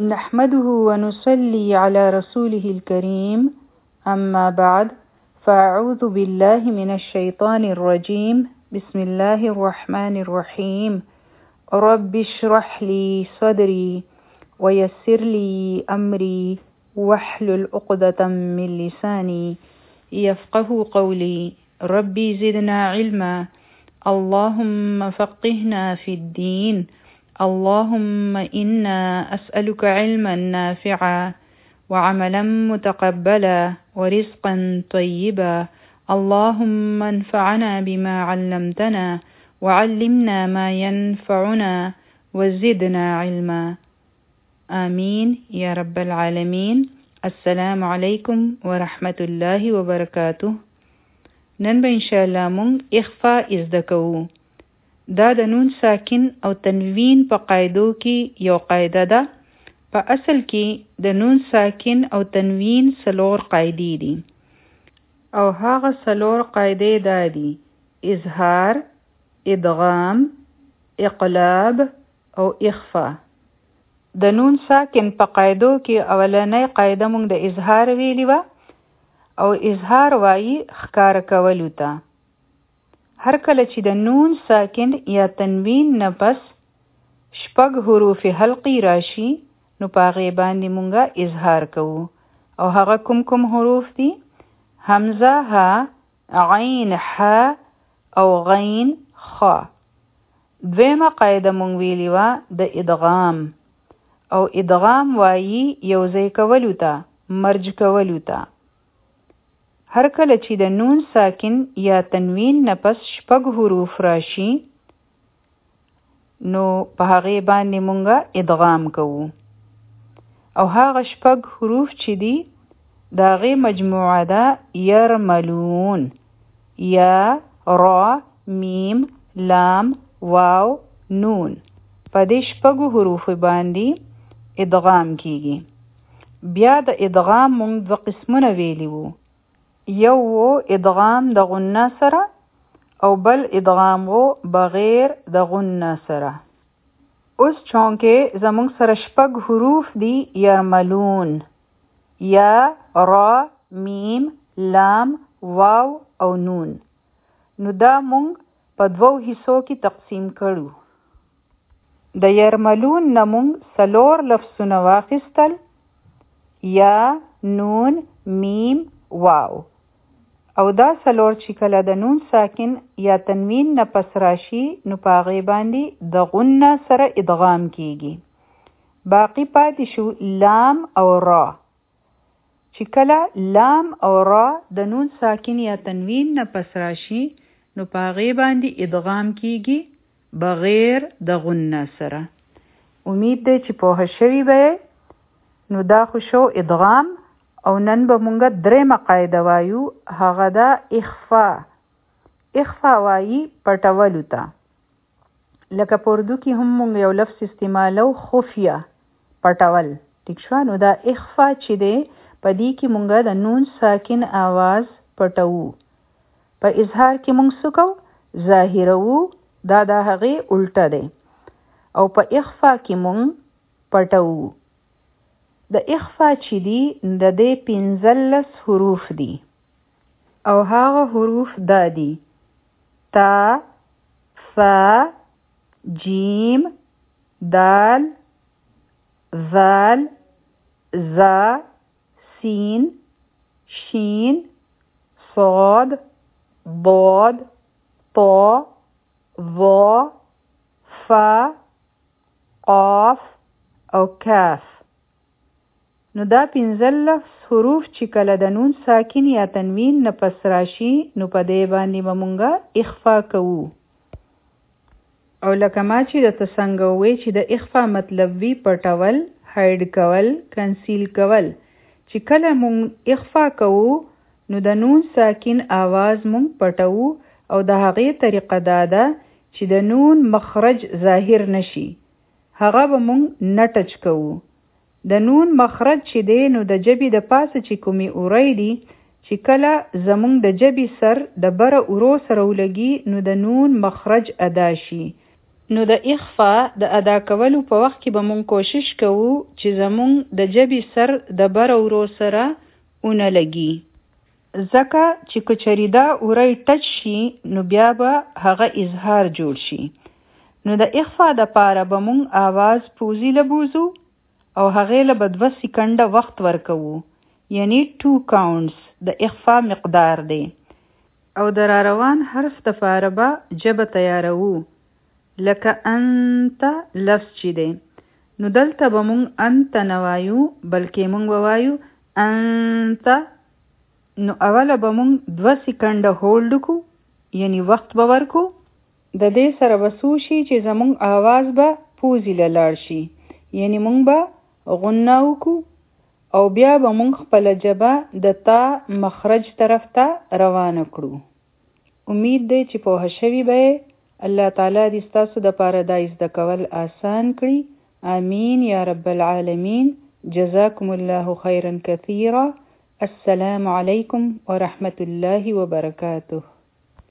نحمده ونصلي على رسوله الكريم أما بعد فأعوذ بالله من الشيطان الرجيم بسم الله الرحمن الرحيم رب اشرح لي صدري ويسر لي أمري واحلل عقدة من لساني يفقه قولي ربي زدنا علما اللهم فقهنا في الدين اللهم إنا أسألك علما نافعا وعملا متقبلا ورزقا طيبا اللهم انفعنا بما علمتنا وعلمنا ما ينفعنا وزدنا علما آمين يا رب العالمين. السلام علیکم ورحمت الله وبرکاته. نن به انشاءالله مونږ اخفاء زده کوو. دا د نون ساکن او تنوین په قاعدو کې یو قاعده ده. په اصل کې د نون ساکن او تنوین څلور قاعدې دي او هغه څلور قاعدې دا دي: اظهار، ادغام، اقلاب او اخفاء. د نون ساکن په قاعدو کې اولنۍ قاعده مونږ د اظهار ویلې وه او اظهار وایي ښکاره کولو ته. هر کله چې د نون ساکن یا تنوین نه پس شپږ حروف حلقي راشي نو په هغې باندې مونږه اظهار کوو او هغه کوم حروف دي؟ حمزه ها، عین ح او غین خ. دویمه قاعده مونږ ویلې وه د ادغام او ادغام وایي یوځای کولو ته، مرج کولو ته. هر کله چې د نون ساکن یا تنوین نه پس شپږ حروف راشي نو په هغې باندې مونږه ادغام کوو او هغه شپږ حروف چې دي د هغې مجموعه ده یرملون، یا، را، میم، لام، واو، نون. په دې شپږو حروفو باندې ادغام کیږي. بیا د ادغام مونږ دوه قسمونه ویلي وو. یو و ادغام د غنه سره او بل ادغام و بغیر د غنه سره. اوس چونکې زمونږ سره شپږ حروف دي یرملون، یا، را، میم، لام، واو او نون، نو دا مونږ په دوو حصو کې تقسیم کړو. د یرملون نه مونږ څلور لفظونه واخیستل: یا، نون، میم، واو. او دا څلور چې کله د نون ساکن یا تنوین نه پس راشي نو په هغې باندې د غنه سره ادغام کیږي. باقی پاتې شو لام او را. چې کله لام او را د نون ساکن یا تنوین نه پس راشي نو په هغې باندې ادغام کیږي بغیر د غنه سره. امید دی چې پوهه شوي به نو دا خو شو ادغام. او نن به مونږه درېیمه قاعده وایو، هغه ده اخفاء. اخفاء وایي پټولو ته. لکه په اردو کې هم مونږ یو لفظ استعمالو، خفیه، پټول. ټیک شوه؟ نو دا اخفاء چې دی په دې کې مونږه د نون ساکن آواز پټوو. په اظهار کې مونږ څه کوو؟ ظاهروو. دا د هغې الټه دی. او په اخفاء کې مونږ پټوو. د اخفاء چې دي د دې 15 حروف دي او هغه حروف دا دي: تا، ثا، جیم، دال، ذال، زا، سین، شین، صاد، ضاد، طا، ظا، فا، قاف او کاف. نو دا 15 حروف چې کله د نون ساکن یا تنوین نه پس راشي نو په دې باندې به مونږه اخفاء کوو. او لکه ما چې درته څنګه ووی چې د اخفاء مطلب وي پټول، هایډ کول، کنسیل کول. چې کله مونږ اخفاء کوو نو د نون ساکن آواز مونږ پټوو او د هغې طریقه دا ده چې د نون مخرج ظاهر نشي. هغه به مونږ نه ټچ کوو. د نون مخرج چې دی نو د ژبې د پاسه چې کومې اوری دي چې کله زمونږ د ژبې سر د بره اورو سره ولګي نو د نون مخرج ادا شي. نو د اخفا د ادا کولو په وخت کې به مونږ کوشش کوو چې زمونږ د ژبې سر د بر ورو سره اونه لګي. ځکه چې کچری دا وری ټچ شي نو بیا به هغه اظهار جوړ شي. نو د اخفا د پاره به مونږ آواز پوزي لبوزو او هغې له به 2 سکنډه وخت ورکوو، یعنی 2 counts د اخفا مقدار دی. او د را روان حرف د پاره به ژبه تیاروو، لکه انت لفظ چې دی. نو دلته به مونږ انت نه وایو بلکې مونږ به وایو انت. نو اوله به مونږ 2 سکنډه هولډ کو، یعنی وخت به ورکو. د دې سره به څه شي چې زمونږ آواز به پوزي له لاړ شي، یعنی مونږ به غنه وکو او بیا به مونږ خپله ژبه د تا مخرج طرف ته روانه کړو. امید دی چې پوهه شوي به الله تعالی دې ستاسو د پاره دا زده کول آسان کړي. آمین یا رب العالمین. جزاکم الله خیرا کثیرا. السلام علیکم ورحمة الله وبرکاته.